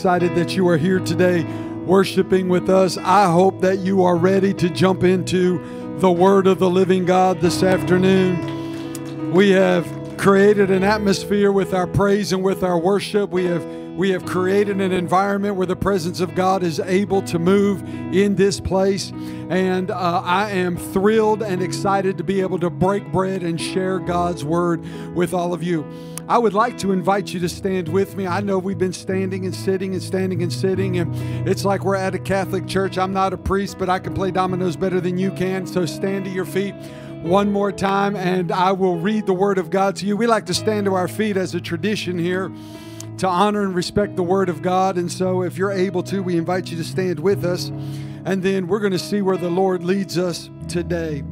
Excited that you are here today worshiping with us. I hope that you are ready to jump into the Word of the living God this afternoon. We have created an atmosphere with our praise and with our worship. We have created an environment where the presence of God is able to move in this place. And I am thrilled and excited to be able to break bread and share God's Word with all of you. I would like to invite you to stand with me. I know we've been standing and sitting and standing and sitting, and it's like we're at a Catholic church. I'm not a priest, but I can play dominoes better than you can. So stand to your feet one more time, and I will read the Word of God to you. We like to stand to our feet as a tradition here to honor and respect the Word of God. And so if you're able to, we invite you to stand with us, and then we're going to see where the Lord leads us today.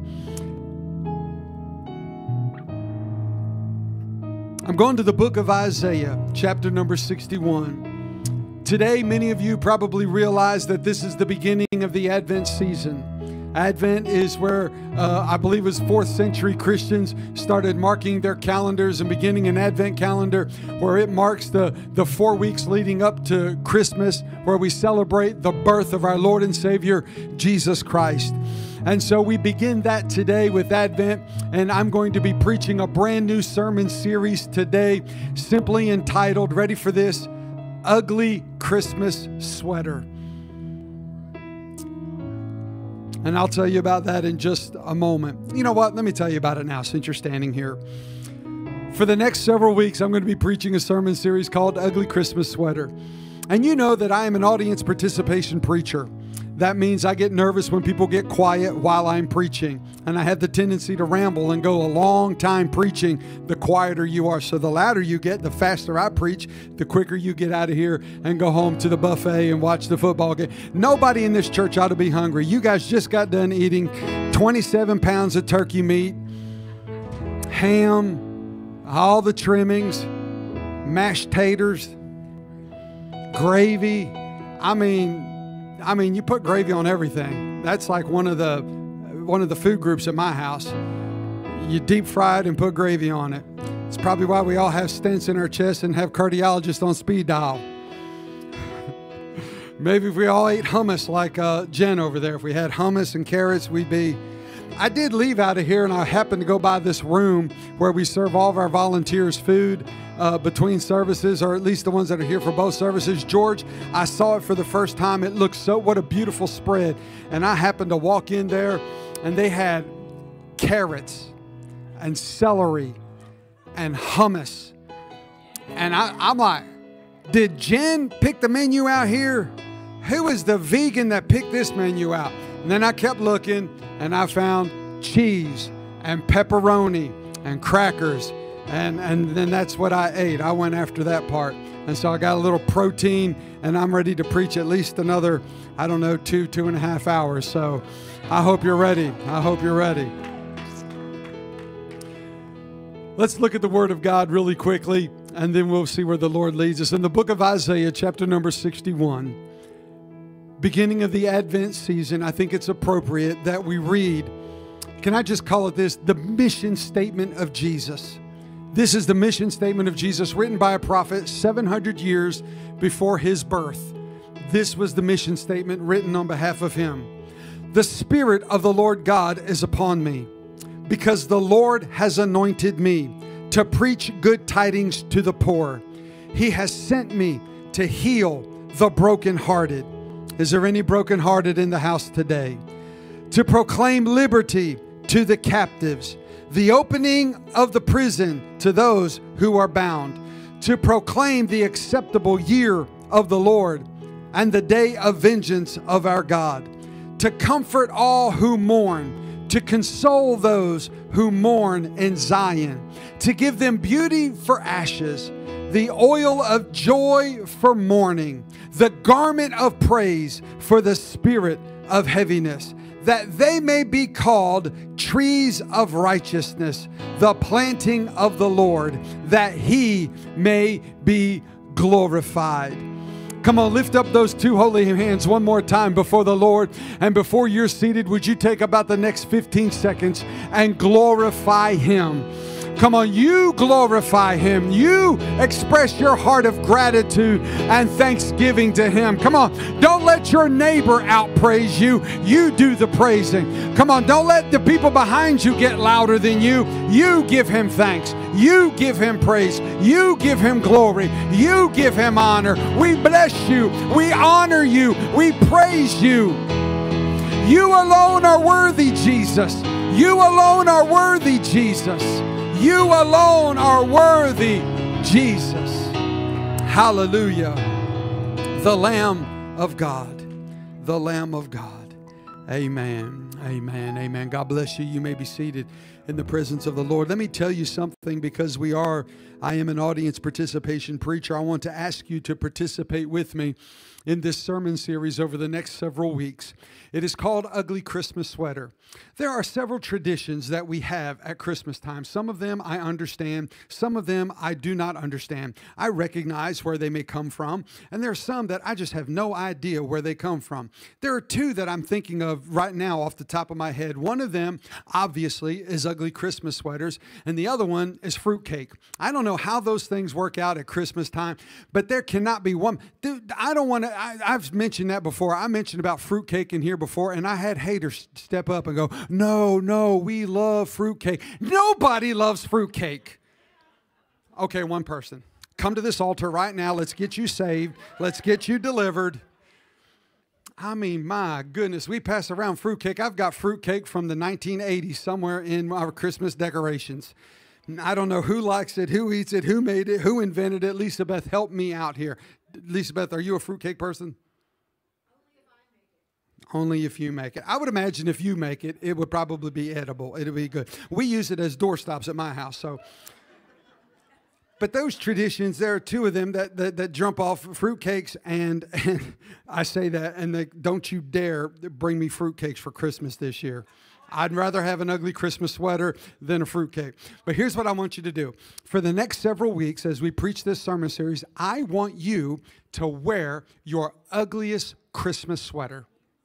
I'm going to the book of Isaiah, chapter number 61. Today, many of you probably realize that this is the beginning of the Advent season. Advent is where I believe it was 4th century Christians started marking their calendars and beginning an Advent calendar where it marks the 4 weeks leading up to Christmas, where we celebrate the birth of our Lord and Savior, Jesus Christ. And so we begin that today with Advent, and I'm going to be preaching a brand new sermon series today, simply entitled, ready for this, Ugly Christmas Sweater. And I'll tell you about that in just a moment. You know what? Let me tell you about it now since you're standing here. For the next several weeks, I'm going to be preaching a sermon series called Ugly Christmas Sweater. And you know that I am an audience participation preacher. That means I get nervous when people get quiet while I'm preaching. And I have the tendency to ramble and go a long time preaching the quieter you are. So the louder you get, the faster I preach, the quicker you get out of here and go home to the buffet and watch the football game. Nobody in this church ought to be hungry. You guys just got done eating 27 pounds of turkey meat, ham, all the trimmings, mashed taters, gravy. I mean, you put gravy on everything. That's like one of the food groups at my house. You deep fry it and put gravy on it. It's probably why we all have stents in our chest and have cardiologists on speed dial. Maybe if we all ate hummus like Jen over there, if we had hummus and carrots, we'd be... I did leave out of here, and I happened to go by this room where we serve all of our volunteers food between services, or at least the ones that are here for both services. George, I saw it for the first time. It looked what a beautiful spread. And I happened to walk in there, and they had carrots and celery and hummus. And I'm like, did Jen pick the menu out here? Who is the vegan that picked this menu out? And then I kept looking, and I found cheese and pepperoni and crackers. And then that's what I ate. I went after that part. And so I got a little protein, and I'm ready to preach at least another, 2.5 hours. So I hope you're ready. I hope you're ready. Let's look at the Word of God really quickly, and then we'll see where the Lord leads us. In the book of Isaiah, chapter number 61, beginning of the Advent season, I think it's appropriate that we read, can I just call it this, the mission statement of Jesus. This is the mission statement of Jesus written by a prophet 700 years before his birth. This was the mission statement written on behalf of him. The Spirit of the Lord God is upon me, because the Lord has anointed me to preach good tidings to the poor. He has sent me to heal the brokenhearted. Is there any brokenhearted in the house today? To proclaim liberty to the captives, the opening of the prison to those who are bound, to proclaim the acceptable year of the Lord and the day of vengeance of our God, to comfort all who mourn, to console those who mourn in Zion, to give them beauty for ashes, the oil of joy for mourning, the garment of praise for the spirit of heaviness, that they may be called trees of righteousness, the planting of the Lord, that he may be glorified. Come on, lift up those two holy hands one more time before the Lord. And before you're seated, would you take about the next 15 seconds and glorify him? Come on, you glorify Him. You express your heart of gratitude and thanksgiving to Him. Come on, don't let your neighbor outpraise you. You do the praising. Come on, don't let the people behind you get louder than you. You give Him thanks. You give Him praise. You give Him glory. You give Him honor. We bless you. We honor you. We praise you. You alone are worthy, Jesus. You alone are worthy, Jesus. You alone are worthy, Jesus. Hallelujah. The Lamb of God. The Lamb of God. Amen. Amen. Amen. God bless you. You may be seated in the presence of the Lord. Let me tell you something, because I am an audience participation preacher. I want to ask you to participate with me in this sermon series over the next several weeks. It is called Ugly Christmas Sweater. There are several traditions that we have at Christmas time. Some of them I understand. Some of them I do not understand. I recognize where they may come from, and there are some that I just have no idea where they come from. There are two that I'm thinking of right now off the top of my head. One of them, obviously, is ugly Christmas sweaters, and the other one is fruitcake. I don't know how those things work out at Christmas time, but there cannot be one. Dude, I don't want to, I've mentioned that before. I mentioned about fruitcake in here before, and I had haters step up and go, no, we love fruitcake. Nobody loves fruitcake. Okay, one person. Come to this altar right now. Let's get you saved. Let's get you delivered. I mean, my goodness, we pass around fruitcake. I've got fruitcake from the 1980s somewhere in our Christmas decorations. I don't know who likes it, who eats it, who made it, who invented it. Lisa Beth, help me out here. Lisa Beth, are you a fruitcake person? Only if you make it. I would imagine if you make it, it would probably be edible. It'll be good. We use it as doorstops at my house. So, but those traditions, there are two of them that jump off fruitcakes, and I say that, and don't you dare bring me fruitcakes for Christmas this year. I'd rather have an ugly Christmas sweater than a fruitcake. But here's what I want you to do. For the next several weeks, as we preach this sermon series, I want you to wear your ugliest Christmas sweater.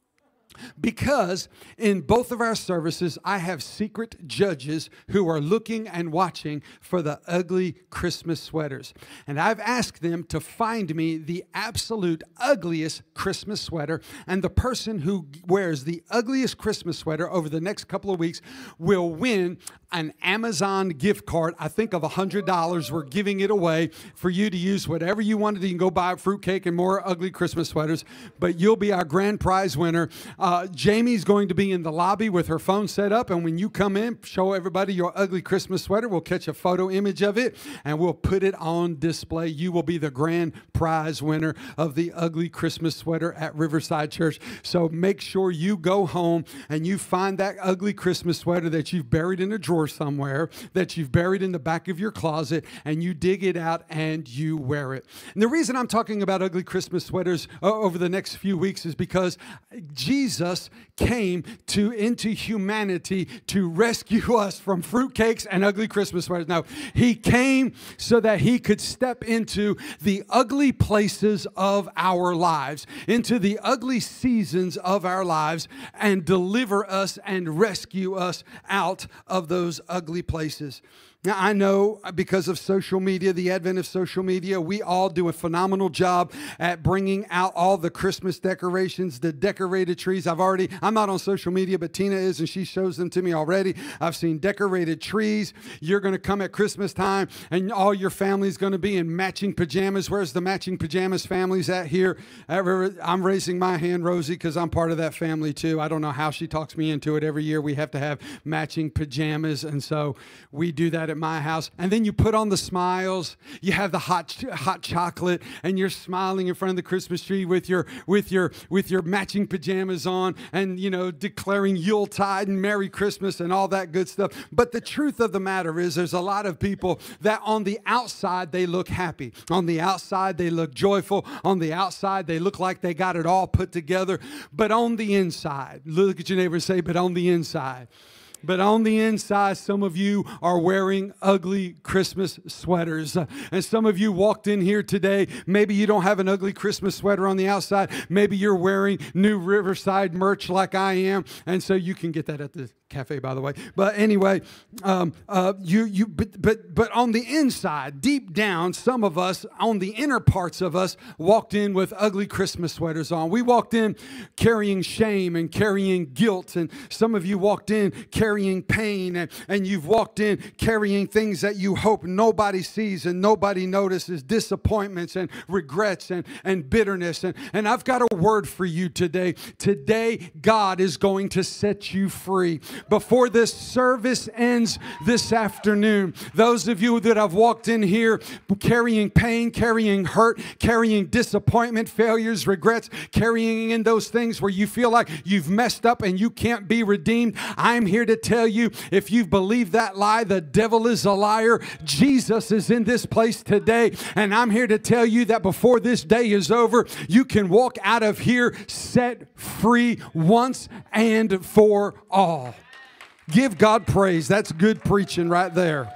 Because in both of our services, I have secret judges who are looking and watching for the ugly Christmas sweaters. And I've asked them to find me the absolute ugliest Christmas sweater. And the person who wears the ugliest Christmas sweater over the next couple of weeks will win an Amazon gift card, I think of $100. We're giving it away for you to use whatever you want to do. You can go buy fruitcake and more ugly Christmas sweaters, but you'll be our grand prize winner. Jamie's going to be in the lobby with her phone set up, and when you come in, show everybody your ugly Christmas sweater. We'll catch a photo image of it, and we'll put it on display. You will be the grand prize winner of the ugly Christmas sweater at Riverside Church. So make sure you go home and you find that ugly Christmas sweater that you've buried in a drawer somewhere, that you've buried in the back of your closet, and you dig it out and you wear it. And the reason I'm talking about ugly Christmas sweaters over the next few weeks is because Jesus came into humanity to rescue us from fruitcakes and ugly Christmas sweaters. No, He came so that He could step into the ugly places of our lives, into the ugly seasons of our lives, and deliver us and rescue us out of those ugly places. Now, I know because of social media, the advent of social media, we all do a phenomenal job at bringing out all the Christmas decorations, the decorated trees. I'm not on social media, but Tina is, and she shows them to me already. I've seen decorated trees. You're going to come at Christmas time, and all your family's going to be in matching pajamas. Where's the matching pajamas families at here? I'm raising my hand, Rosie, because I'm part of that family too. I don't know how she talks me into it. Every year we have to have matching pajamas, and so we do that at my house. And then you put on the smiles, you have the hot chocolate, and you're smiling in front of the Christmas tree with your matching pajamas on, and declaring Yuletide and Merry Christmas and all that good stuff. But the truth of the matter is, there's a lot of people that on the outside they look happy, on the outside they look joyful, on the outside they look like they got it all put together, but on the inside, look at your neighbor and say, but on the inside. But on the inside, some of you are wearing ugly Christmas sweaters. And some of you walked in here today. Maybe you don't have an ugly Christmas sweater on the outside. Maybe you're wearing new Riverside merch like I am. And so you can get that at the cafe, by the way. But anyway, but on the inside, deep down, some of us, on the inner parts of us, walked in with ugly Christmas sweaters on. We walked in carrying shame and carrying guilt. And some of you walked in carrying pain. And you've walked in carrying things that you hope nobody sees and nobody notices, disappointments and regrets and bitterness. And I've got a word for you today. Today, God is going to set you free. Before this service ends this afternoon, those of you that have walked in here carrying pain, carrying hurt, carrying disappointment, failures, regrets, carrying in those things where you feel like you've messed up and you can't be redeemed, I'm here to tell you, if you've believed that lie, the devil is a liar. Jesus is in this place today, and I'm here to tell you that before this day is over, you can walk out of here set free once and for all. Give God praise. That's good preaching right there.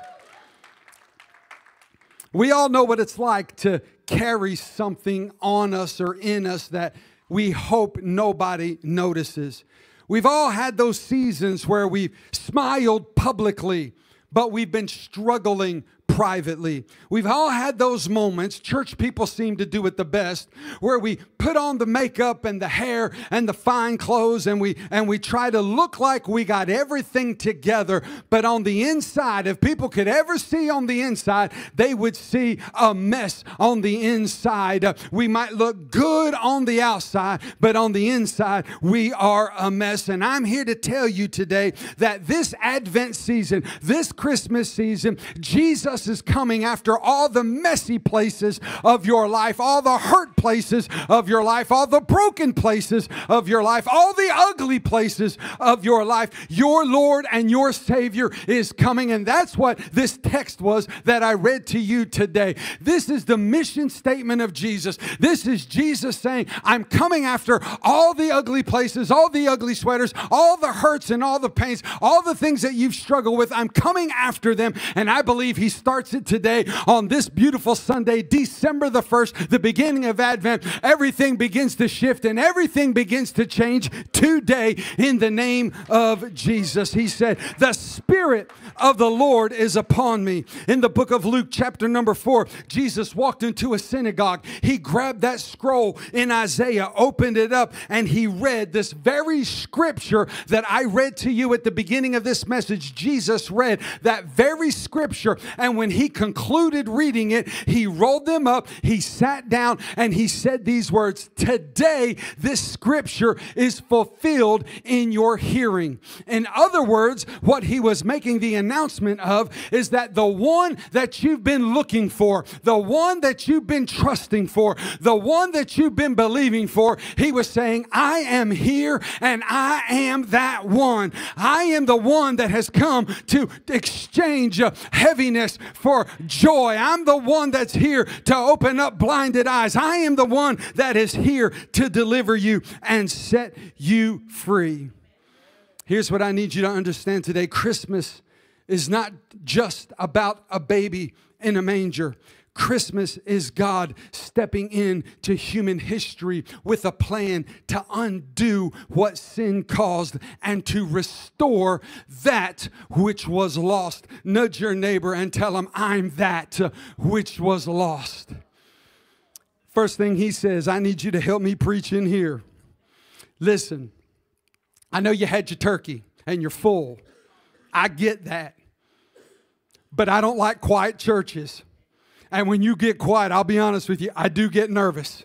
We all know what it's like to carry something on us or in us that we hope nobody notices. We've all had those seasons where we've smiled publicly, but we've been struggling privately. We've all had those moments, church people seem to do it the best, where we put on the makeup and the hair and the fine clothes and we try to look like we got everything together, but on the inside, if people could ever see on the inside, they would see a mess on the inside. We might look good on the outside, but on the inside, we are a mess. And I'm here to tell you today that this Advent season, this Christmas season, Jesus is coming after all the messy places of your life, all the hurt places of your life, all the broken places of your life, all the ugly places of your life. Your Lord and your Savior is coming, and that's what this text was that I read to you today. This is the mission statement of Jesus. This is Jesus saying, I'm coming after all the ugly places, all the ugly sweaters, all the hurts and all the pains, all the things that you've struggled with. I'm coming after them, and I believe He starts it today on this beautiful Sunday, December the 1st, the beginning of Advent. Everything begins to shift and everything begins to change today in the name of Jesus. He said, the Spirit of the Lord is upon me. In the book of Luke, chapter number 4, Jesus walked into a synagogue. He grabbed that scroll in Isaiah, opened it up, and he read this very scripture that I read to you at the beginning of this message. Jesus read that very scripture, and when he concluded reading it, he rolled them up, he sat down, and he said these words, today this scripture is fulfilled in your hearing. In other words, what he was making the announcement of is that the one that you've been looking for, the one that you've been trusting for, the one that you've been believing for, he was saying, I am here and I am that one. I am the one that has come to exchange heaviness for joy. I'm the one that's here to open up blinded eyes. I am the one that is here to deliver you and set you free. Here's what I need you to understand today. Christmas is not just about a baby in a manger. Christmas is God stepping into human history with a plan to undo what sin caused and to restore that which was lost. Nudge your neighbor and tell him, I'm that which was lost. First thing he says, I need you to help me preach in here. Listen, I know you had your turkey and you're full. I get that. But I don't like quiet churches. And when you get quiet, I'll be honest with you, I do get nervous.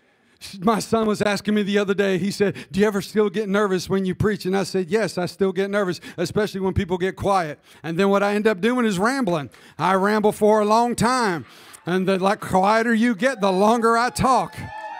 My son was asking me the other day, he said, do you ever still get nervous when you preach? And I said, yes, I still get nervous, especially when people get quiet. And then what I end up doing is rambling. I ramble for a long time. And the quieter you get, the longer I talk.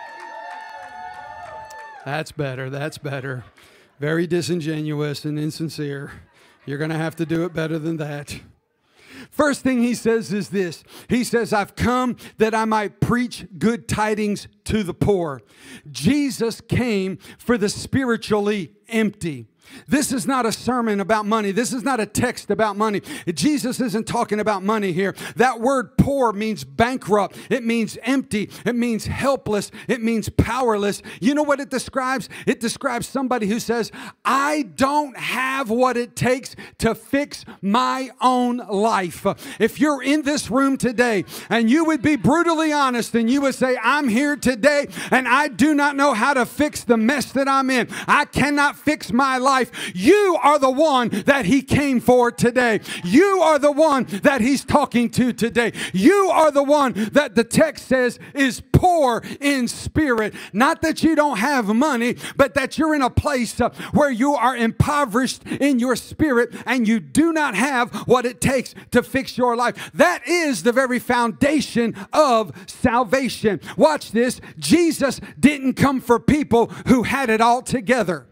That's better, that's better. Very disingenuous and insincere. You're going to have to do it better than that. First thing he says is this. He says, I've come that I might preach good tidings to the poor. Jesus came for the spiritually empty. This is not a sermon about money. This is not a text about money. Jesus isn't talking about money here. That word poor means bankrupt. It means empty. It means helpless. It means powerless. You know what it describes? It describes somebody who says, I don't have what it takes to fix my own life. If you're in this room today and you would be brutally honest and you would say, I'm here today and I do not know how to fix the mess that I'm in. I cannot fix my life. You are the one that he came for today. You are the one that he's talking to today. You are the one that the text says is poor in spirit. Not that you don't have money, but that you're in a place where you are impoverished in your spirit and you do not have what it takes to fix your life. That is the very foundation of salvation. Watch this. Jesus didn't come for people who had it all together.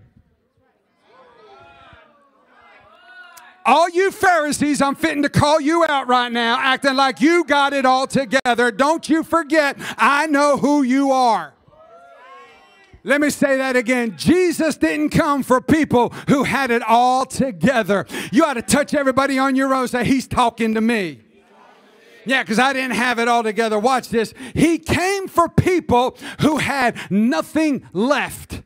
All you Pharisees, I'm fitting to call you out right now, acting like you got it all together. Don't you forget, I know who you are. Let me say that again. Jesus didn't come for people who had it all together. You ought to touch everybody on your row and say, he's talking to me. Yeah, because I didn't have it all together. Watch this. He came for people who had nothing left.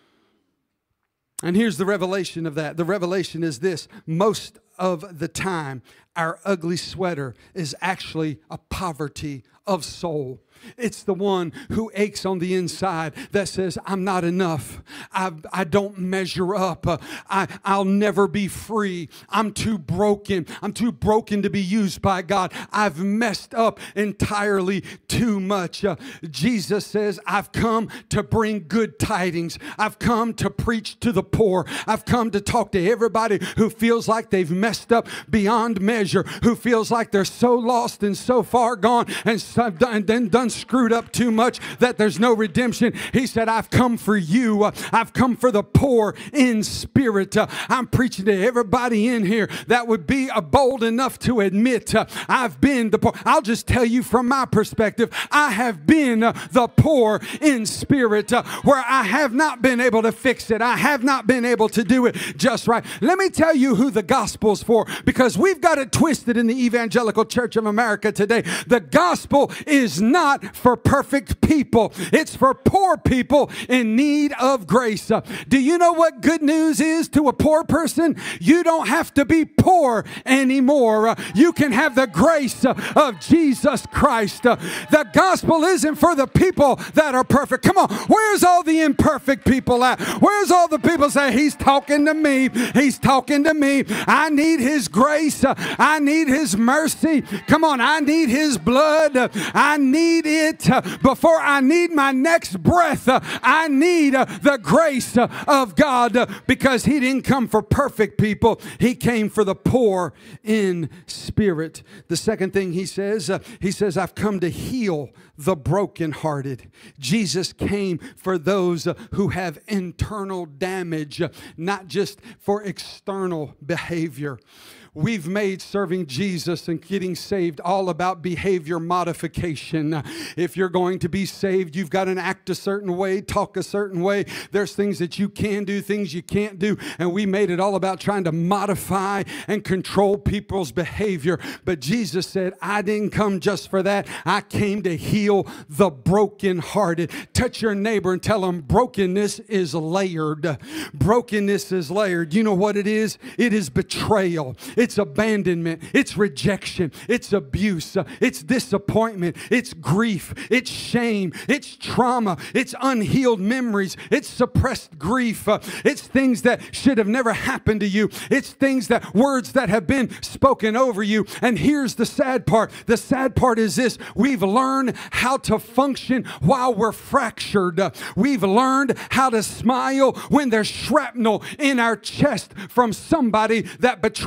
And here's the revelation of that. The revelation is this. Most of the time, our ugly sweater is actually a poverty of soul. It's the one who aches on the inside that says, I'm not enough. I don't measure up. I'll never be free. I'm too broken. I'm too broken to be used by God. I've messed up entirely too much. Jesus says, I've come to bring good tidings. I've come to preach to the poor. I've come to talk to everybody who feels like they've messed up beyond measure, who feels like they're so lost and so far gone and then done screwed up too much that there's no redemption. He said, I've come for you. I've come for the poor in spirit. I'm preaching to everybody in here that would be bold enough to admit I've been the poor. I'll just tell you from my perspective, I have been the poor in spirit where I have not been able to fix it. I have not been able to do it just right. Let me tell you who the gospel's for, because we've got it twisted in the Evangelical Church of America today. The gospel is not for perfect people. It's for poor people in need of grace. Do you know what good news is to a poor person? You don't have to be poor anymore. You can have the grace of Jesus Christ. The gospel isn't for the people that are perfect. Come on, where's all the imperfect people at? Where's all the people say, he's talking to me. He's talking to me. I need his grace. I need his mercy. Come on, I need his blood. I need it before I need my next breath. I need the grace of God, because he didn't come for perfect people. He came for the poor in spirit. The second thing he says, I've come to heal the brokenhearted. Jesus came for those who have internal damage, not just for external behavior. We've made serving Jesus and getting saved all about behavior modification. If you're going to be saved, you've got to act a certain way, talk a certain way. There's things that you can do, things you can't do. And we made it all about trying to modify and control people's behavior. But Jesus said, I didn't come just for that. I came to heal the brokenhearted. Touch your neighbor and tell them brokenness is layered. Brokenness is layered. You know what it is? It is betrayal. It's abandonment. It's rejection. It's abuse. It's disappointment. It's grief. It's shame. It's trauma. It's unhealed memories. It's suppressed grief. It's things that should have never happened to you. It's things that, words that have been spoken over you. And here's the sad part. The sad part is this. We've learned how to function while we're fractured. We've learned how to smile when there's shrapnel in our chest from somebody that betrayed us.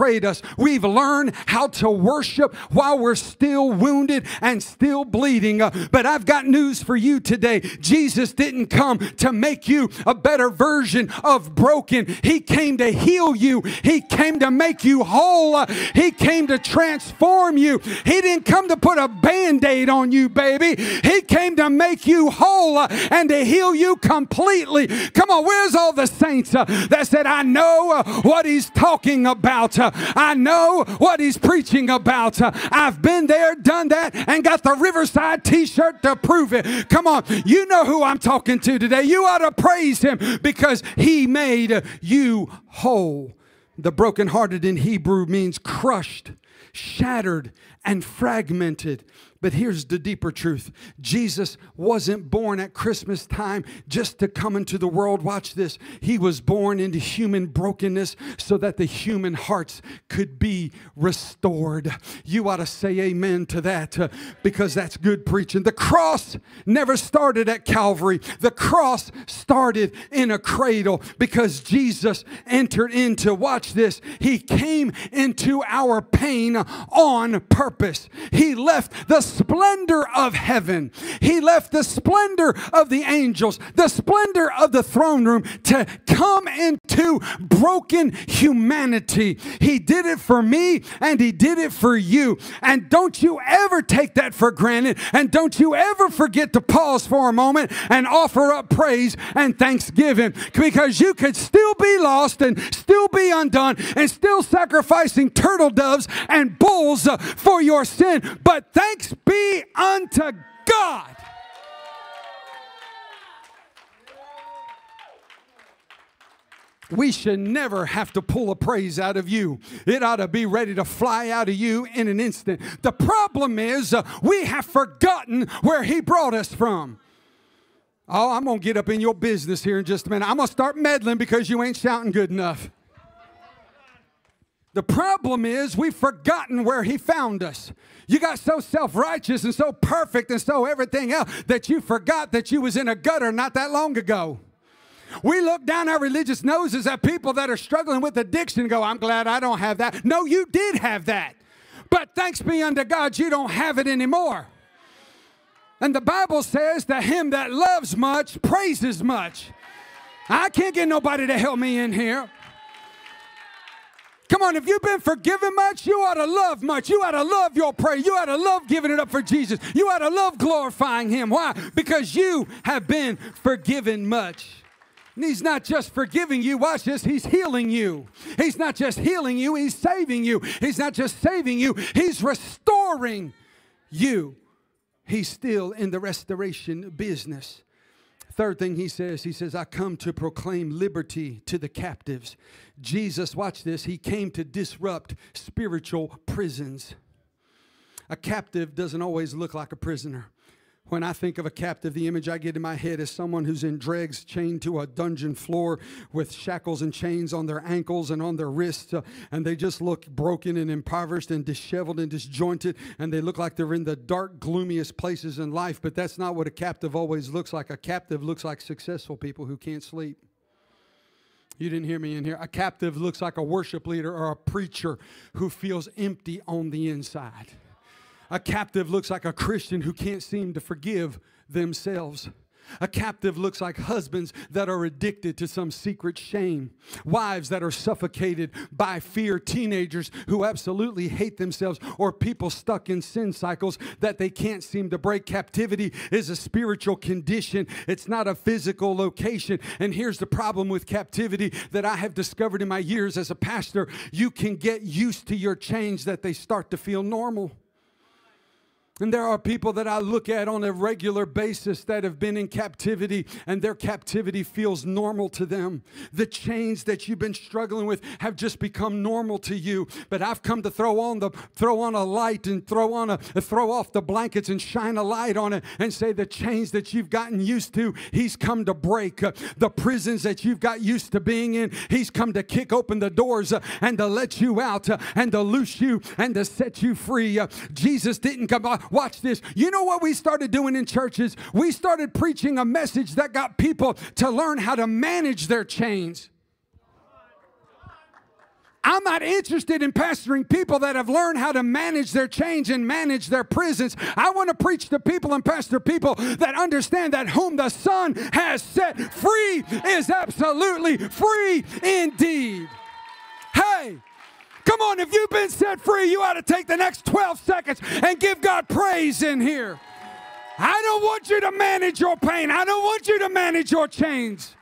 we've learned how to worship while we're still wounded and still bleeding. But I've got news for you today. Jesus didn't come to make you a better version of broken. He came to heal you. He came to make you whole. He came to transform you. He didn't come to put a Band-Aid on you, baby. He came to make you whole and to heal you completely. Come on, where's all the saints that said, I know what he's talking about. I know what he's preaching about. I've been there, done that, and got the Riverside t-shirt to prove it. Come on, you know who I'm talking to today. You ought to praise him because he made you whole. The brokenhearted in Hebrew means crushed, shattered, and fragmented. But here's the deeper truth. Jesus wasn't born at Christmas time just to come into the world. Watch this. He was born into human brokenness so that the human hearts could be restored. You ought to say amen to that because that's good preaching. The cross never started at Calvary. The cross started in a cradle because Jesus entered into, watch this, he came into our pain on purpose. He left the splendor of heaven. He left the splendor of the angels, the splendor of the throne room to come into broken humanity. He did it for me and he did it for you. And don't you ever take that for granted. And don't you ever forget to pause for a moment and offer up praise and thanksgiving, because you could still be lost and still be undone and still sacrificing turtle doves and bulls for your sin. But thanks be unto God. We should never have to pull a praise out of you. It ought to be ready to fly out of you in an instant. The problem is we have forgotten where he brought us from. Oh, I'm going to get up in your business here in just a minute. I'm going to start meddling because you ain't shouting good enough. The problem is we've forgotten where he found us. You got so self-righteous and so perfect and so everything else that you forgot that you was in a gutter not that long ago. We look down our religious noses at people that are struggling with addiction and go, I'm glad I don't have that. No, you did have that. But thanks be unto God, you don't have it anymore. And the Bible says that him that loves much praises much. I can't get nobody to help me in here. Come on, if you've been forgiven much, you ought to love much. You ought to love your praise. You ought to love giving it up for Jesus. You ought to love glorifying him. Why? Because you have been forgiven much. And he's not just forgiving you. Watch this. He's healing you. He's not just healing you. He's saving you. He's not just saving you. He's restoring you. He's still in the restoration business. Third thing he says, I come to proclaim liberty to the captives. Jesus, watch this, he came to disrupt spiritual prisons. A captive doesn't always look like a prisoner. When I think of a captive, the image I get in my head is someone who's in dregs, chained to a dungeon floor with shackles and chains on their ankles and on their wrists, and they just look broken and impoverished and disheveled and disjointed, and they look like they're in the dark, gloomiest places in life. But that's not what a captive always looks like. A captive looks like successful people who can't sleep. You didn't hear me in here. A captive looks like a worship leader or a preacher who feels empty on the inside. A captive looks like a Christian who can't seem to forgive themselves. A captive looks like husbands that are addicted to some secret shame. Wives that are suffocated by fear. Teenagers who absolutely hate themselves. Or people stuck in sin cycles that they can't seem to break. Captivity is a spiritual condition. It's not a physical location. And here's the problem with captivity that I have discovered in my years as a pastor. You can get used to your change that they start to feel normal. And there are people that I look at on a regular basis that have been in captivity, and their captivity feels normal to them. The chains that you've been struggling with have just become normal to you. But I've come to throw on a light and throw off the blankets and shine a light on it and say the chains that you've gotten used to, he's come to break. The prisons that you've got used to being in, he's come to kick open the doors and to let you out and to loose you and to set you free. Jesus didn't come by. Watch this. You know what we started doing in churches? We started preaching a message that got people to learn how to manage their chains. I'm not interested in pastoring people that have learned how to manage their chains and manage their prisons. I want to preach to people and pastor people that understand that whom the Son has set free is absolutely free indeed. Hey, come on, if you've been set free, you ought to take the next 12 seconds and give God praise in here. I don't want you to manage your pain. I don't want you to manage your chains.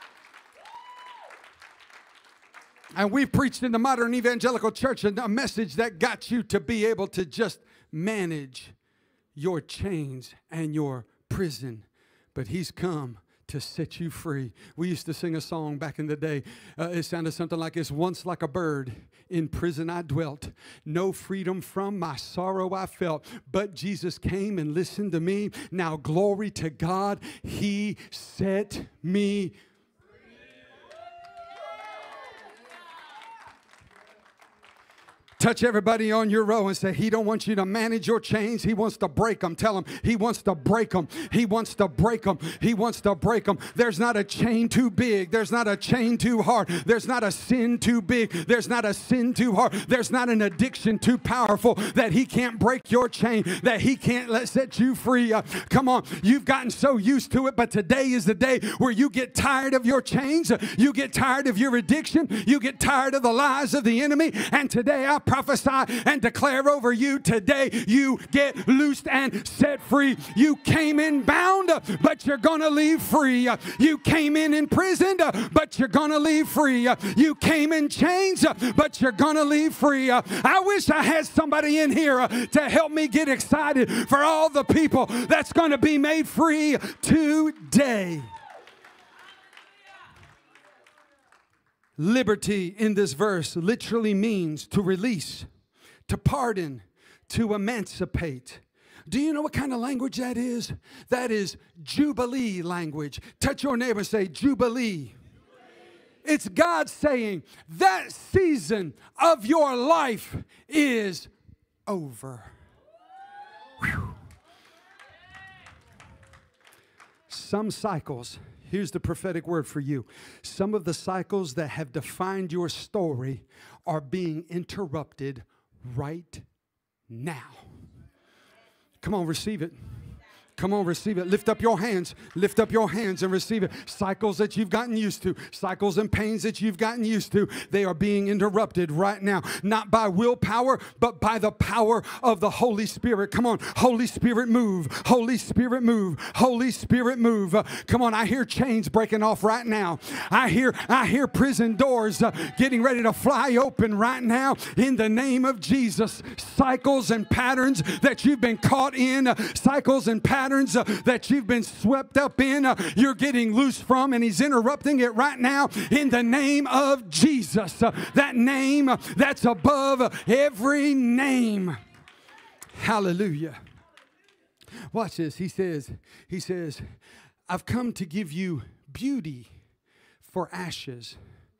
And we've preached in the modern evangelical church a message that got you to be able to just manage your chains and your prison. But He's come to set you free. We used to sing a song back in the day. It sounded something like this. Once like a bird, in prison I dwelt. No freedom from my sorrow I felt. But Jesus came and listened to me. Now glory to God, He set me free. Touch everybody on your row and say, He don't want you to manage your chains. He wants to break them. Tell them He wants to break them. He wants to break them. He wants to break them. There's not a chain too big. There's not a chain too hard. There's not a sin too big. There's not a sin too hard. There's not an addiction too powerful that He can't break your chain, that He can't set you free. Come on. You've gotten so used to it, but today is the day where you get tired of your chains. You get tired of your addiction. You get tired of the lies of the enemy. And today I prophesy and declare over you today, you get loosed and set free. You came in bound, but you're going to leave free. You came in imprisoned, but you're going to leave free. You came in chains, but you're going to leave free. I wish I had somebody in here to help me get excited for all the people that's going to be made free today. Liberty in this verse literally means to release, to pardon, to emancipate. Do you know what kind of language that is? That is Jubilee language. Touch your neighbor and say, Jubilee. It's God saying that season of your life is over. Whew. Some cycles. Here's the prophetic word for you. Some of the cycles that have defined your story are being interrupted right now. Come on, receive it. Come on, receive it. Lift up your hands. Lift up your hands and receive it. Cycles that you've gotten used to. Cycles and pains that you've gotten used to. They are being interrupted right now. Not by willpower, but by the power of the Holy Spirit. Come on. Holy Spirit, move. Holy Spirit, move. Holy Spirit, move. Come on. I hear chains breaking off right now. I hear prison doors getting ready to fly open right now in the name of Jesus. Cycles and patterns that you've been caught in. Cycles and patterns that you've been swept up in, you're getting loose from, and He's interrupting it right now in the name of Jesus. That name that's above every name. Hallelujah. Watch this. He says, I've come to give you beauty for ashes.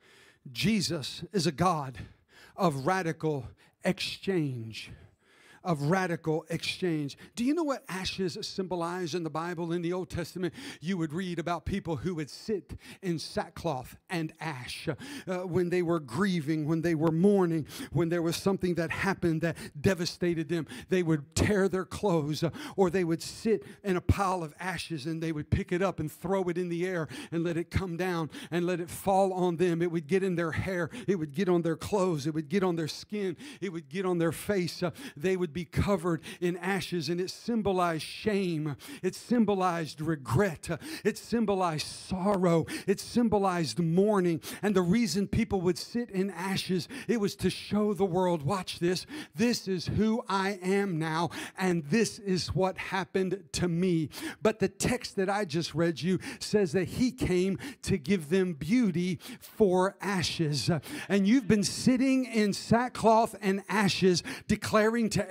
Jesus is a God of radical exchange. Of radical exchange. Do you know what ashes symbolize in the Bible? In the Old Testament, you would read about people who would sit in sackcloth and ash when they were grieving, when they were mourning, when there was something that happened that devastated them. They would tear their clothes or they would sit in a pile of ashes and they would pick it up and throw it in the air and let it come down and let it fall on them. It would get in their hair. It would get on their clothes. It would get on their skin. It would get on their face. They would be covered in ashes, and it symbolized shame. It symbolized regret. It symbolized sorrow. It symbolized mourning. And the reason people would sit in ashes, it was to show the world, watch this, this is who I am now, and this is what happened to me. But the text that I just read you says that He came to give them beauty for ashes. And you've been sitting in sackcloth and ashes, declaring to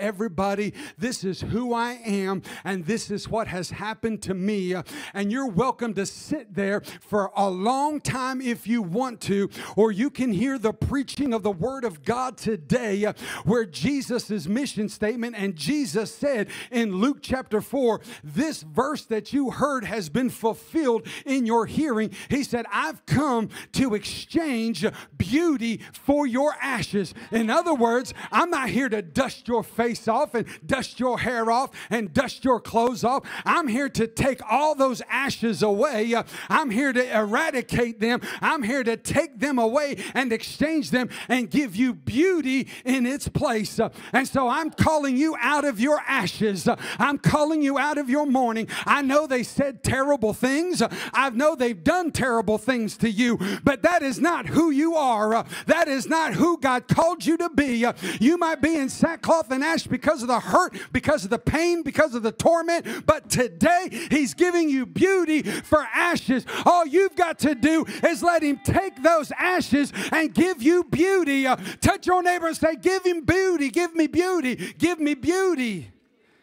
everybody, this is who I am, and this is what has happened to me. And you're welcome to sit there for a long time if you want to, or you can hear the preaching of the Word of God today, where Jesus' mission statement, and Jesus said in Luke chapter 4, this verse that you heard has been fulfilled in your hearing. He said, I've come to exchange beauty for your ashes. In other words, I'm not here to dust your face off and dust your hair off and dust your clothes off. I'm here to take all those ashes away. I'm here to eradicate them. I'm here to take them away and exchange them and give you beauty in its place. And so I'm calling you out of your ashes. I'm calling you out of your mourning. I know they said terrible things. I know they've done terrible things to you, but that is not who you are. That is not who God called you to be. You might be in sackcloth and ash because of the hurt, because of the pain, because of the torment, but today He's giving you beauty for ashes. All you've got to do is let Him take those ashes and give you beauty. Touch your neighbor and say, give Him beauty, give me beauty, give me beauty.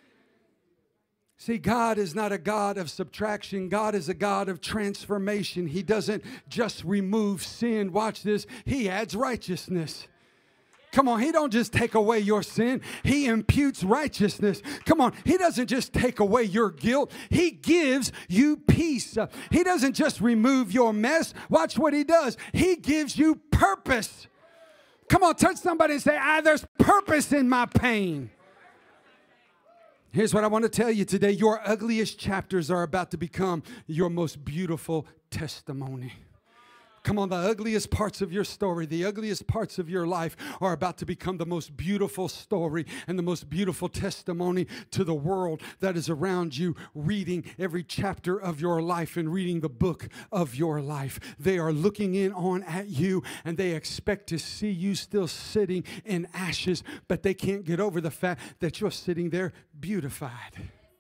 See, God is not a God of subtraction. God is a God of transformation. He doesn't just remove sin. Watch this. He adds righteousness. Come on, He don't just take away your sin. He imputes righteousness. Come on, He doesn't just take away your guilt. He gives you peace. He doesn't just remove your mess. Watch what He does. He gives you purpose. Come on, touch somebody and say, there's purpose in my pain. Here's what I want to tell you today. Your ugliest chapters are about to become your most beautiful testimony. Come on, the ugliest parts of your story, the ugliest parts of your life are about to become the most beautiful story and the most beautiful testimony to the world that is around you, reading every chapter of your life and reading the book of your life. They are looking in on at you, and they expect to see you still sitting in ashes, but they can't get over the fact that you're sitting there beautified.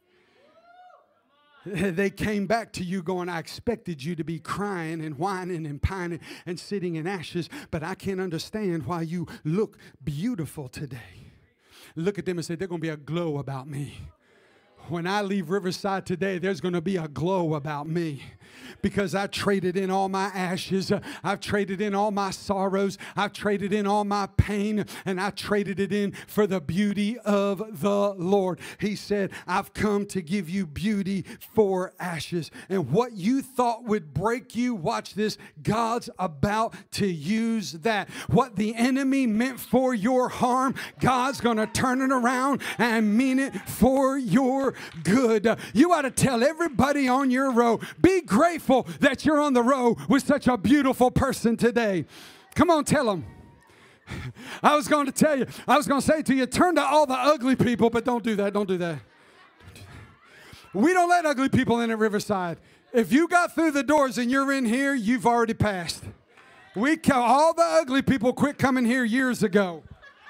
They came back to you going, I expected you to be crying and whining and pining and sitting in ashes, but I can't understand why you look beautiful today. Look at them and say, there's going to be a glow about me. When I leave Riverside today, there's going to be a glow about me because I traded in all my ashes. I've traded in all my sorrows. I've traded in all my pain, and I traded it in for the beauty of the Lord. He said, I've come to give you beauty for ashes. And what you thought would break you, watch this, God's about to use that. What the enemy meant for your harm, God's going to turn it around and mean it for your good. You ought to tell everybody on your row, be grateful that you're on the row with such a beautiful person today. Come on, tell them. I was going to say to you, turn to all the ugly people, but don't do that. Don't do that. We don't let ugly people in at Riverside. If you got through the doors and you're in here, you've already passed. All the ugly people quit coming here years ago.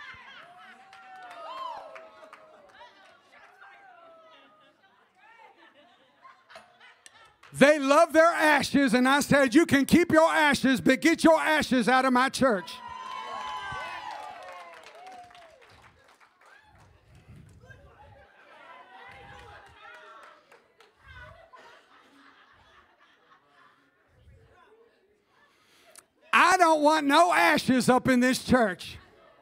They love their ashes, and I said, you can keep your ashes, but get your ashes out of my church. I don't want no ashes up in this church.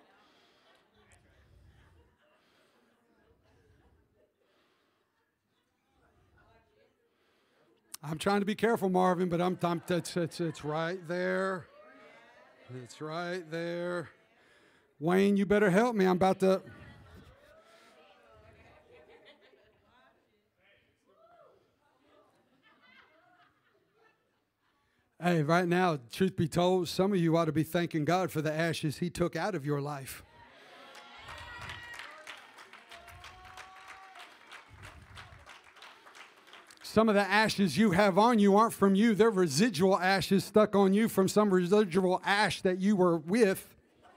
I'm trying to be careful, Marvin, but it's right there. It's right there. Wayne, you better help me. I'm about to... Hey, right now, truth be told, some of you ought to be thanking God for the ashes He took out of your life. Some of the ashes you have on you aren't from you. They're residual ashes stuck on you from some residual ash that you were with.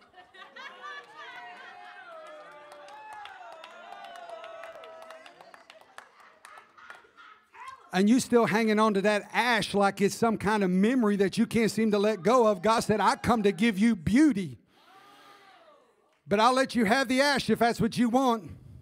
And you still hanging on to that ash like it's some kind of memory that you can't seem to let go of. God said, I come to give you beauty. But I'll let you have the ash if that's what you want.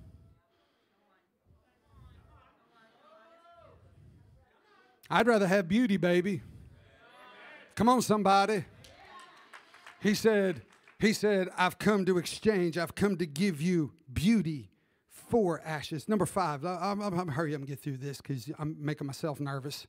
I'd rather have beauty, baby. Come on, somebody. He said, I've come to exchange. I've come to give you beauty for ashes. Number 5. I'm hurry up and get through this because I'm making myself nervous.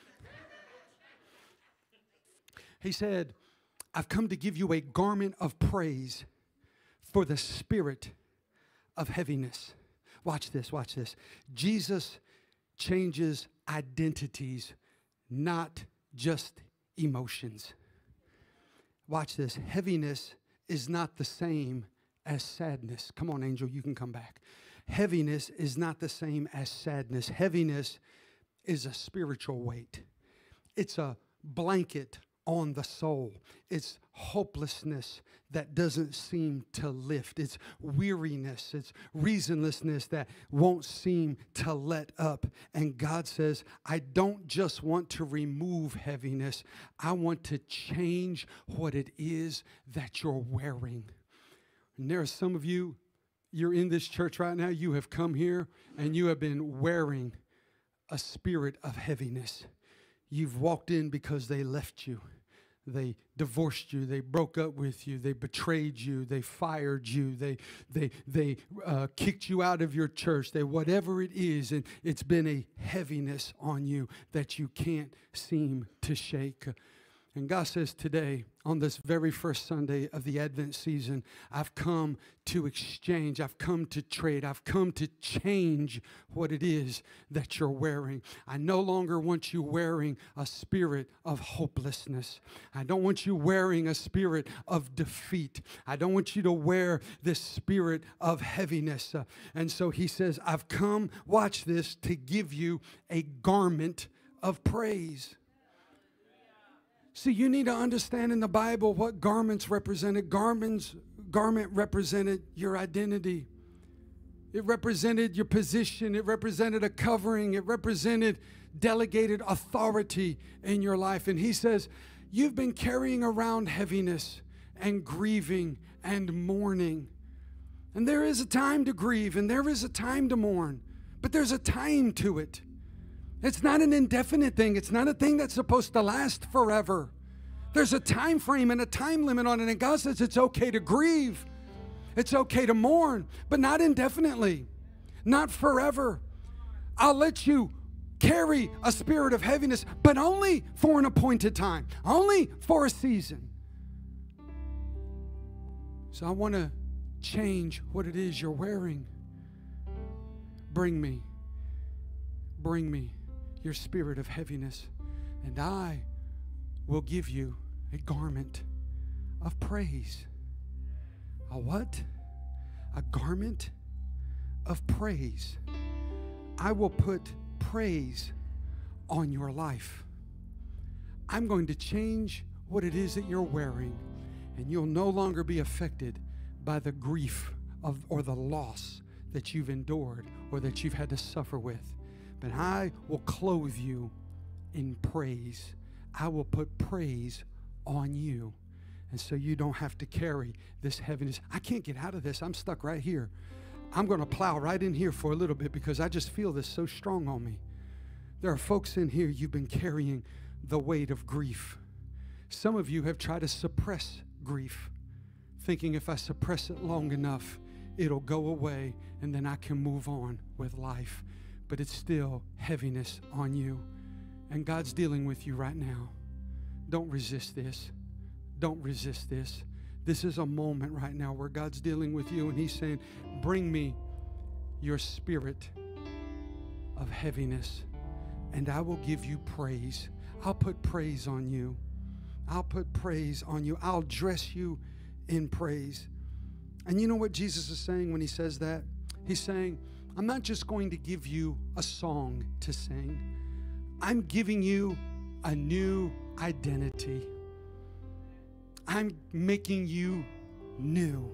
He said, I've come to give you a garment of praise for the spirit of heaviness. Watch this, watch this. Jesus changes identities, not just emotions. Watch this. Heaviness is not the same as sadness. Come on, Angel, you can come back. Heaviness is not the same as sadness. Heaviness is a spiritual weight. It's a blanket on the soul. It's hopelessness that doesn't seem to lift. It's weariness. It's reasonlessness that won't seem to let up. And God says, I don't just want to remove heaviness. I want to change what it is that you're wearing. And there are some of you, you're in this church right now, you have come here and you have been wearing a spirit of heaviness. You've walked in because they left you. They divorced you. They broke up with you. They betrayed you. They fired you. They kicked you out of your church. Whatever it is, and it's been a heaviness on you that you can't seem to shake. And God says today, on this very first Sunday of the Advent season, I've come to exchange. I've come to trade. I've come to change what it is that you're wearing. I no longer want you wearing a spirit of hopelessness. I don't want you wearing a spirit of defeat. I don't want you to wear this spirit of heaviness. And so he says, I've come, watch this, to give you a garment of praise. See, you need to understand in the Bible what garments represented. Garment represented your identity. It represented your position. It represented a covering. It represented delegated authority in your life. And he says, you've been carrying around heaviness and grieving and mourning. And there is a time to grieve and there is a time to mourn. But there's a time to it. It's not an indefinite thing. It's not a thing that's supposed to last forever. There's a time frame and a time limit on it. And God says it's okay to grieve. It's okay to mourn, but not indefinitely, not forever. I'll let you carry a spirit of heaviness, but only for an appointed time, only for a season. So I want to change what it is you're wearing. Bring me your spirit of heaviness, and I will give you a garment of praise. A what? A garment of praise. I will put praise on your life. I'm going to change what it is that you're wearing, and you'll no longer be affected by the grief or the loss that you've endured or that you've had to suffer with. But I will clothe you in praise. I will put praise on you. And so you don't have to carry this heaviness. I can't get out of this. I'm stuck right here. I'm going to plow right in here for a little bit because I just feel this so strong on me. There are folks in here, you've been carrying the weight of grief. Some of you have tried to suppress grief, thinking if I suppress it long enough, it'll go away and then I can move on with life. But it's still heaviness on you. And God's dealing with you right now. Don't resist this. Don't resist this. This is a moment right now where God's dealing with you and he's saying, bring me your spirit of heaviness and I will give you praise. I'll put praise on you. I'll put praise on you. I'll dress you in praise. And you know what Jesus is saying when he says that? He's saying, I'm not just going to give you a song to sing. I'm giving you a new identity. I'm making you new.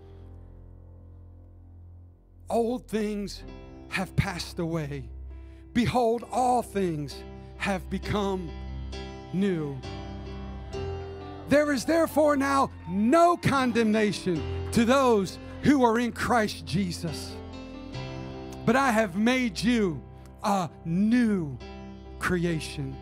Old things have passed away. Behold, all things have become new. There is therefore now no condemnation to those who are in Christ Jesus. But I have made you a new creation.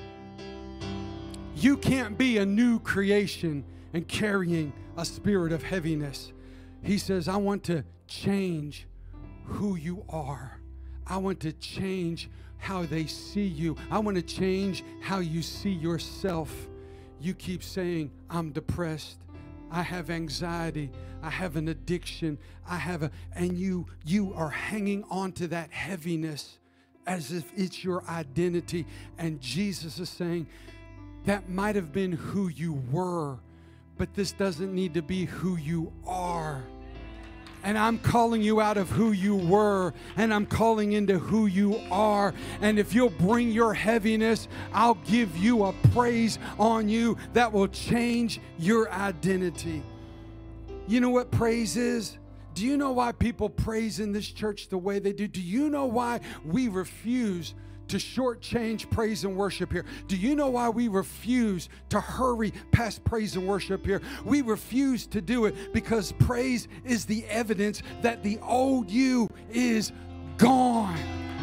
You can't be a new creation and carrying a spirit of heaviness. He says, I want to change who you are. I want to change how they see you. I want to change how you see yourself. You keep saying, I'm depressed. I have anxiety. I have an addiction. And you are hanging on to that heaviness as if it's your identity. And Jesus is saying, that might have been who you were, but this doesn't need to be who you are. And I'm calling you out of who you were, and I'm calling into who you are. And if you'll bring your heaviness, I'll give you a praise on you that will change your identity. You know what praise is? Do you know why people praise in this church the way they do? Do you know why we refuse to shortchange praise and worship here? Do you know why we refuse to hurry past praise and worship here? We refuse to do it because praise is the evidence that the old you is gone.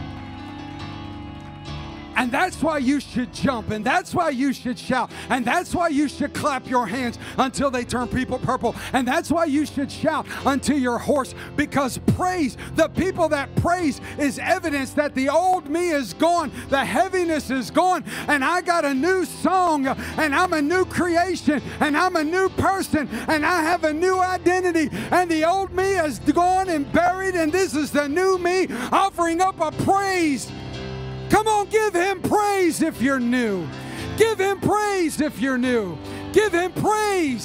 And that's why you should jump, and that's why you should shout, and that's why you should clap your hands until they turn people purple, and that's why you should shout until you're hoarse, because praise, the people that praise, is evidence that the old me is gone, the heaviness is gone, and I got a new song, and I'm a new creation, and I'm a new person, and I have a new identity, and the old me is gone and buried, and this is the new me offering up a praise. Come on, give him praise if you're new. Give him praise if you're new. Give him praise.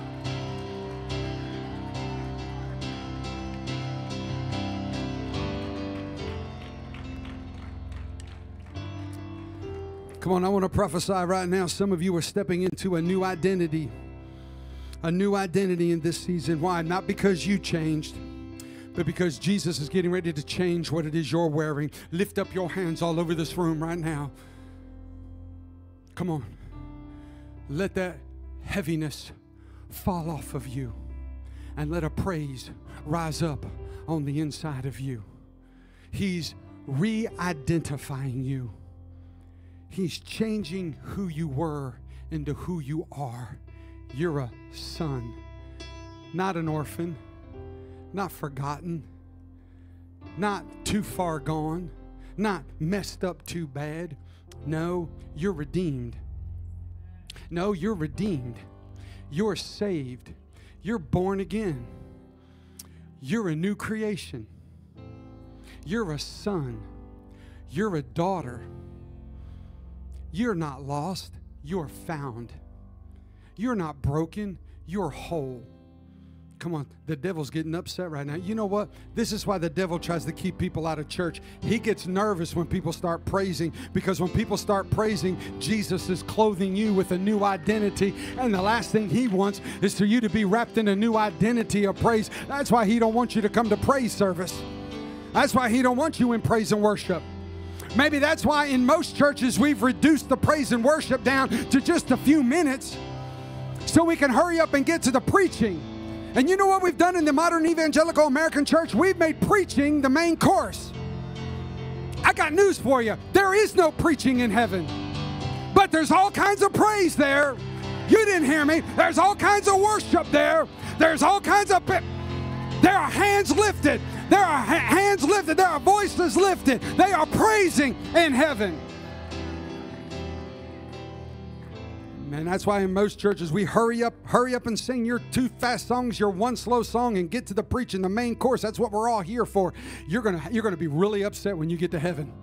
Come on, I want to prophesy right now. Some of you are stepping into a new identity. A new identity in this season. Why? Not because you changed, but because Jesus is getting ready to change what it is you're wearing. Lift up your hands all over this room right now. Come on. Let that heaviness fall off of you, and let a praise rise up on the inside of you. He's re-identifying you. He's changing who you were into who you are. You're a son, not an orphan. Not forgotten, not too far gone, not messed up too bad. No, you're redeemed. No, you're redeemed. You're saved. You're born again. You're a new creation. You're a son. You're a daughter. You're not lost. You're found. You're not broken. You're whole. Come on, the devil's getting upset right now. You know what? This is why the devil tries to keep people out of church. He gets nervous when people start praising, because when people start praising, Jesus is clothing you with a new identity, and the last thing he wants is for you to be wrapped in a new identity of praise. That's why he don't want you to come to praise service. That's why he don't want you in praise and worship. Maybe that's why in most churches we've reduced the praise and worship down to just a few minutes so we can hurry up and get to the preaching. And you know what we've done in the modern evangelical American church? We've made preaching the main course. I got news for you. There is no preaching in heaven. But there's all kinds of praise there. You didn't hear me. There's all kinds of worship there. There's all kinds of... There are hands lifted. There are hands lifted. There are voices lifted. They are praising in heaven. And that's why in most churches we hurry up and sing your 2 fast songs, your 1 slow song, and get to the preaching, the main course. That's what we're all here for. You're gonna be really upset when you get to heaven.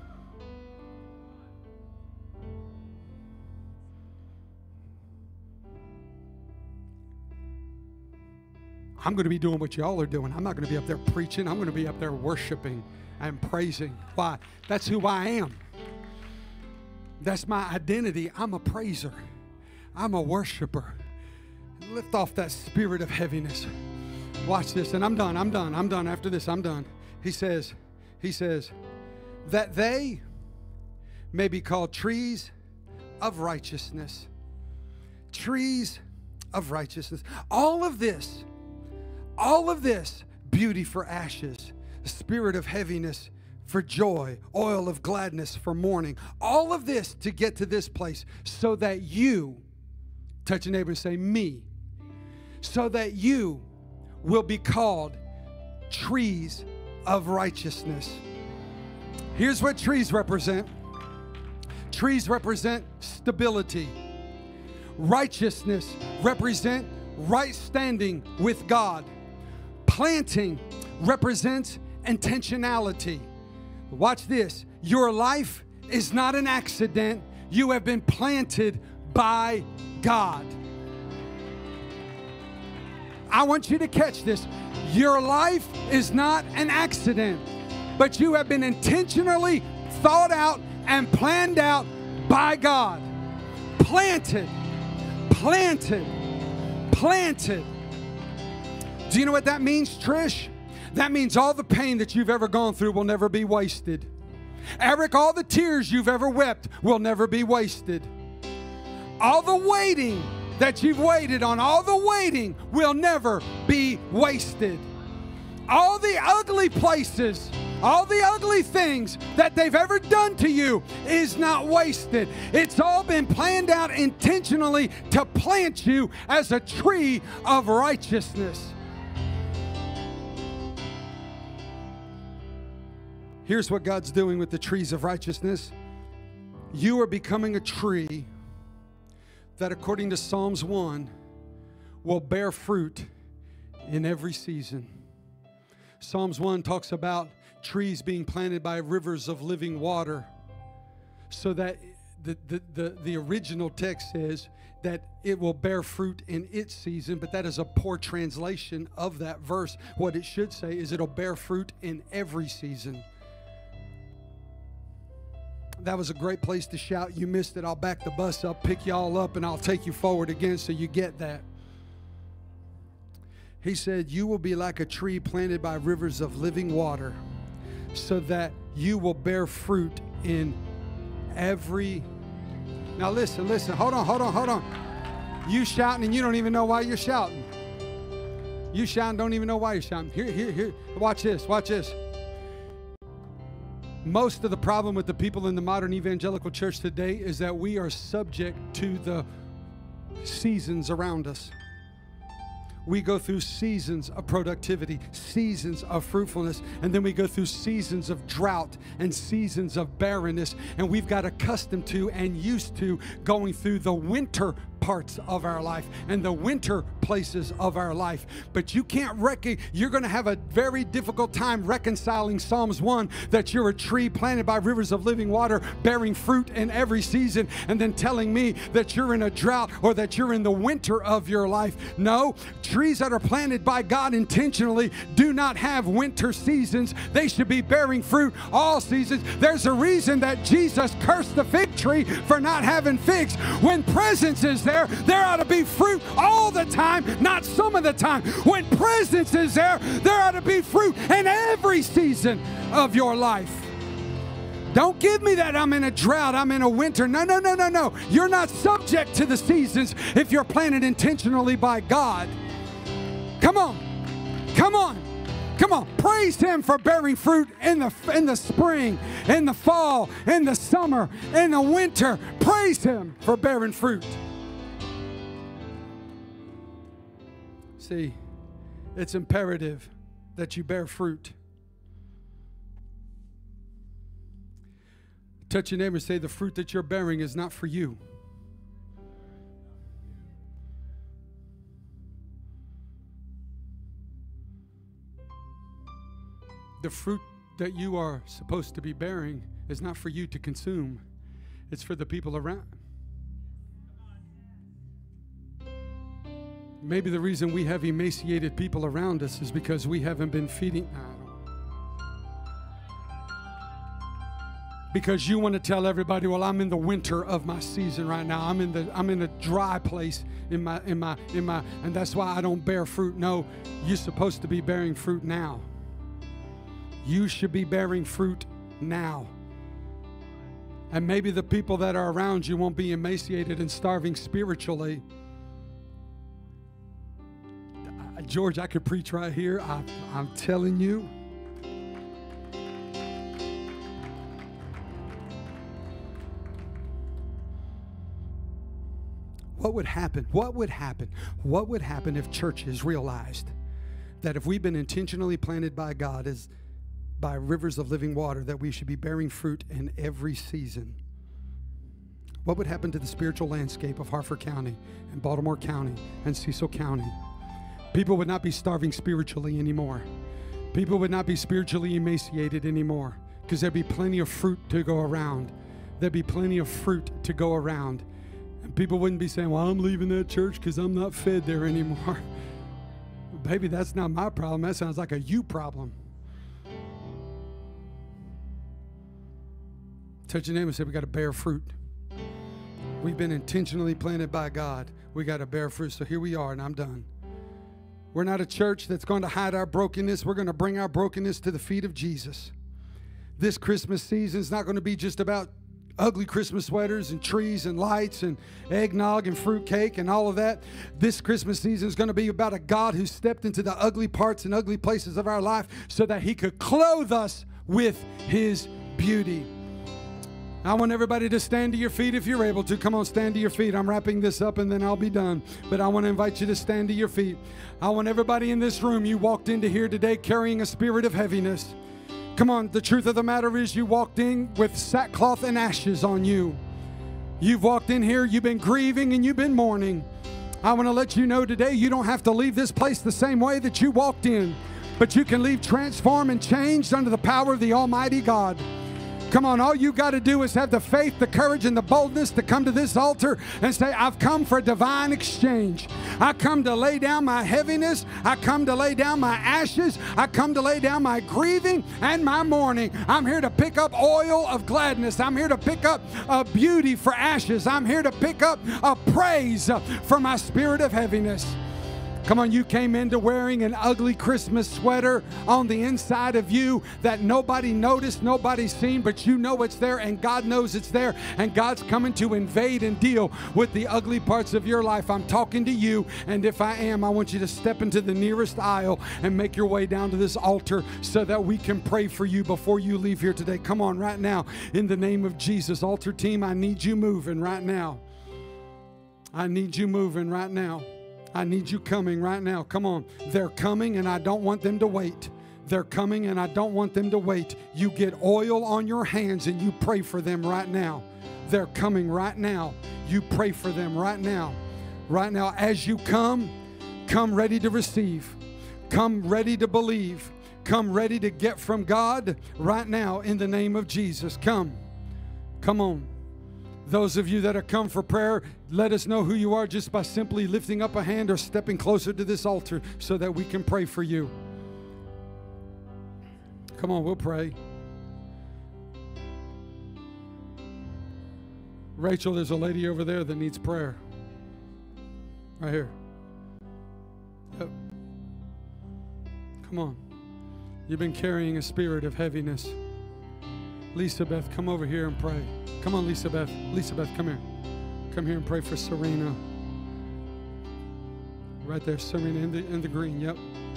I'm going to be doing what y'all are doing. I'm not going to be up there preaching. I'm going to be up there worshiping and praising. Why? That's who I am. That's my identity. I'm a praiser. I'm a worshiper. Lift off that spirit of heaviness. Watch this, and I'm done. After this, I'm done. He says, that they may be called trees of righteousness. Trees of righteousness. All of this, beauty for ashes, the spirit of heaviness for joy, oil of gladness for mourning. All of this to get to this place so that you, touch your neighbor and say, me, so that you will be called trees of righteousness. Here's what trees represent. Trees represent stability. Righteousness represent right standing with God. Planting represents intentionality. Watch this. Your life is not an accident. You have been planted by God. I want you to catch this. Your life is not an accident, but you have been intentionally thought out and planned out by God. Planted, planted, planted. Do you know what that means, Trish? That means all the pain that you've ever gone through will never be wasted. Eric, all the tears you've ever wept will never be wasted. All the waiting that you've waited on, all the waiting will never be wasted. All the ugly places, all the ugly things that they've ever done to you is not wasted. It's all been planned out intentionally to plant you as a tree of righteousness. Here's what God's doing with the trees of righteousness. You are becoming a tree that, according to Psalms 1, will bear fruit in every season. Psalms 1 talks about trees being planted by rivers of living water, so that the original text says that it will bear fruit in its season, but that is a poor translation of that verse. What it should say is it'll bear fruit in every season. That was a great place to shout. You missed it. I'll back the bus up, pick y'all up, and I'll take you forward again so you get that. He said, you will be like a tree planted by rivers of living water, so that you will bear fruit in every... Now listen, hold on. You shouting and you don't even know why you're shouting. You shouting, don't even know why you're shouting. Here, watch this. Most of the problem with the people in the modern evangelical church today is that we are subject to the seasons around us. We go through seasons of productivity, seasons of fruitfulness, and then we go through seasons of drought and seasons of barrenness, and we've got accustomed to and used to going through the winter parts of our life and the winter places of our life. But you can't you're going to have a very difficult time reconciling Psalms 1, that you're a tree planted by rivers of living water bearing fruit in every season, and then telling me that you're in a drought or that you're in the winter of your life. No, trees that are planted by God intentionally do not have winter seasons. They should be bearing fruit all seasons. There's a reason that Jesus cursed the fig tree for not having figs. When presence is there ought to be fruit all the time, not some of the time. When presence is there ought to be fruit in every season of your life. Don't give me that I'm in a drought, I'm in a winter. No. You're not subject to the seasons if you're planted intentionally by God. Come on. Praise Him for bearing fruit in the spring, in the fall, in the summer, in the winter. Praise Him for bearing fruit. See, it's imperative that you bear fruit. Touch your neighbor and say, the fruit that you're bearing is not for you. The fruit that you are supposed to be bearing is not for you to consume. It's for the people around. Maybe the reason we have emaciated people around us is because we haven't been feeding. Because you want to tell everybody, well, I'm in the winter of my season right now. I'm in a dry place in my, and that's why I don't bear fruit. No, you're supposed to be bearing fruit now. You should be bearing fruit now. And maybe the people that are around you won't be emaciated and starving spiritually. George, I could preach right here. I'm telling you. What would happen? What would happen? What would happen if churches realized that if we've been intentionally planted by God as by rivers of living water, that we should be bearing fruit in every season? What would happen to the spiritual landscape of Harford County and Baltimore County and Cecil County? People would not be starving spiritually anymore. People would not be spiritually emaciated anymore, because there'd be plenty of fruit to go around. There'd be plenty of fruit to go around. And people wouldn't be saying, well, I'm leaving that church because I'm not fed there anymore. Baby, that's not my problem. That sounds like a you problem. Touch your neighbor and say, we got to bear fruit. We've been intentionally planted by God. We got to bear fruit. So here we are, and I'm done. We're not a church that's going to hide our brokenness. We're going to bring our brokenness to the feet of Jesus. This Christmas season is not going to be just about ugly Christmas sweaters and trees and lights and eggnog and fruitcake and all of that. This Christmas season is going to be about a God who stepped into the ugly parts and ugly places of our life so that he could clothe us with his beauty. I want everybody to stand to your feet if you're able to. Come on, stand to your feet. I'm wrapping this up and then I'll be done. But I want to invite you to stand to your feet. I want everybody in this room, you walked into here today carrying a spirit of heaviness. Come on, the truth of the matter is you walked in with sackcloth and ashes on you. You've walked in here, you've been grieving and you've been mourning. I want to let you know today you don't have to leave this place the same way that you walked in, but you can leave transformed and changed under the power of the Almighty God. Come on, all you got to do is have the faith, the courage, and the boldness to come to this altar and say, I've come for divine exchange. I come to lay down my heaviness. I come to lay down my ashes. I come to lay down my grieving and my mourning. I'm here to pick up oil of gladness. I'm here to pick up beauty for ashes. I'm here to pick up a praise for my spirit of heaviness. Come on, you came into wearing an ugly Christmas sweater on the inside of you that nobody noticed, nobody's seen, but you know it's there and God knows it's there, and God's coming to invade and deal with the ugly parts of your life. I'm talking to you, and if I am, I want you to step into the nearest aisle and make your way down to this altar so that we can pray for you before you leave here today. Come on right now, in the name of Jesus. Altar team, I need you moving right now. I need you moving right now. I need you coming right now. Come on. They're coming and I don't want them to wait. They're coming and I don't want them to wait. You get oil on your hands and you pray for them right now. They're coming right now. You pray for them right now. Right now, as you come ready to receive. Come ready to believe. Come ready to get from God right now in the name of Jesus. Come. Come on. Those of you that have come for prayer, let us know who you are just by simply lifting up a hand or stepping closer to this altar so that we can pray for you. Come on, we'll pray. Rachel, there's a lady over there that needs prayer. Right here. Yep. Come on. You've been carrying a spirit of heaviness. Lisa Beth, come over here and pray. Come on, Lisa Beth. Lisa Beth, come here. Come here and pray for Serena. Right there, Serena in the green. Yep.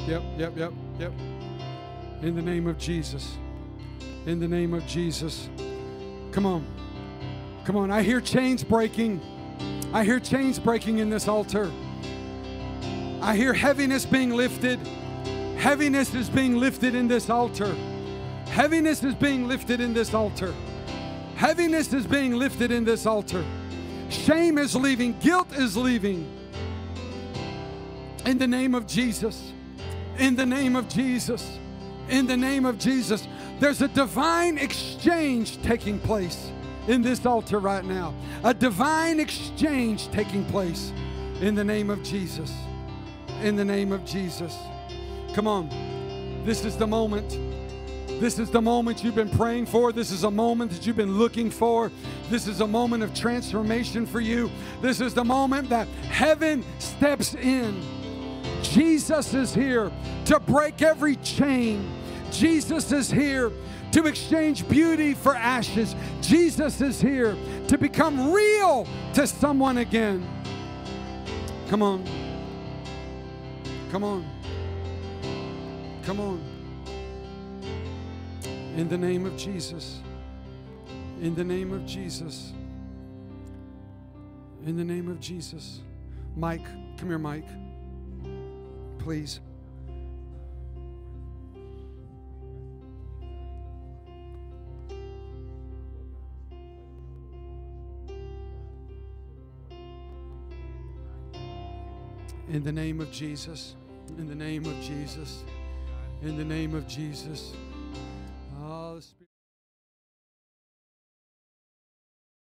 In the name of Jesus. In the name of Jesus. Come on. Come on. I hear chains breaking. I hear chains breaking in this altar. I hear heaviness being lifted. Heaviness is being lifted in this altar. Heaviness is being lifted in this altar. Heaviness is being lifted in this altar. Shame is leaving. Guilt is leaving. In the name of Jesus. In the name of Jesus. In the name of Jesus. There's a divine exchange taking place in this altar right now. A divine exchange taking place in the name of Jesus. In the name of Jesus. Come on. This is the moment. This is the moment you've been praying for. This is a moment that you've been looking for. This is a moment of transformation for you. This is the moment that heaven steps in. Jesus is here to break every chain. Jesus is here to exchange beauty for ashes. Jesus is here to become real to someone again. Come on. Come on. Come on. In the name of Jesus. In the name of Jesus. In the name of Jesus. Mike, come here, Mike. Please. In the name of Jesus. In the name of Jesus. In the name of Jesus. Oh, the Spirit.